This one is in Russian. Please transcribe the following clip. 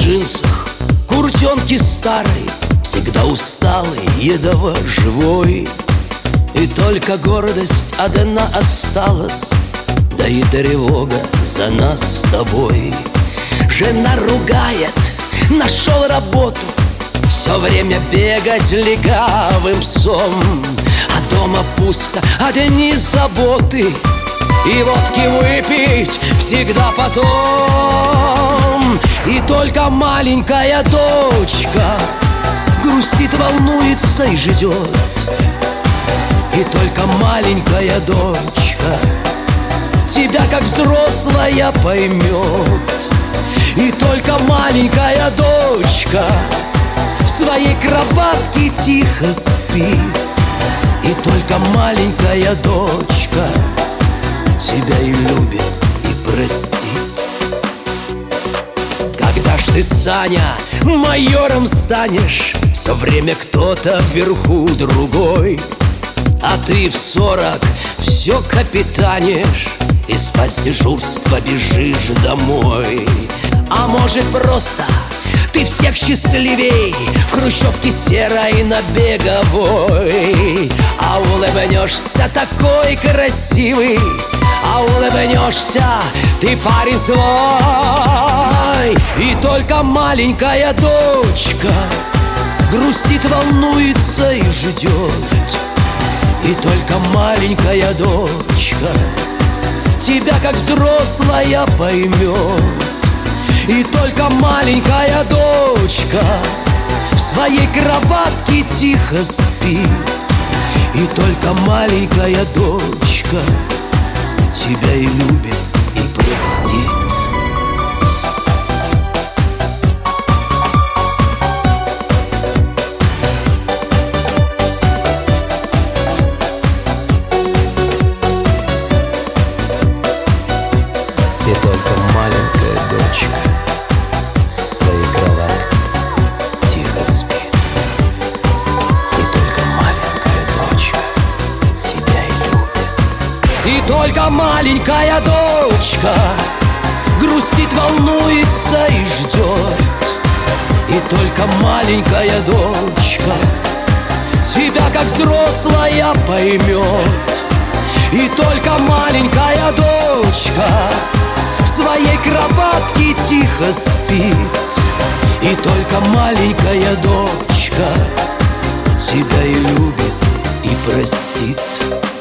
джинсах, куртенке старой, всегда усталый, едово живой. И только гордость одна осталась, да и тревога за нас с тобой. Жена ругает, нашел работу, все время бегать легавым псом. А дома пусто, одни заботы, и водки выпить всегда потом. И только маленькая дочка грустит, волнуется и ждет. И только маленькая дочка тебя как взрослая поймет. И только маленькая дочка в своей кроватке тихо спит. И только маленькая дочка тебя и любит, и простит. Когда ж ты, Саня, майором станешь, все время кто-то вверху другой, а ты в 40 все капитанишь и спать с дежурства бежишь домой. А может, просто ты всех счастливей в хрущевке серой на Беговой. А улыбнешься такой красивый, а улыбнешься ты, парень свой. И только маленькая дочка грустит, волнуется и ждет. И только маленькая дочка тебя как взрослая поймет. И только маленькая дочка в своей кроватке тихо спит. И только маленькая дочка тебя и любит, и простит. И только маленькая дочка в своей кроватке тихо спит. И только маленькая дочка тебя и любит. И только маленькая дочка грустит, волнуется и ждет. И только маленькая дочка тебя как взрослая поймет. И только маленькая дочка в своей кроватке тихо спит. И только маленькая дочка тебя и любит, и простит.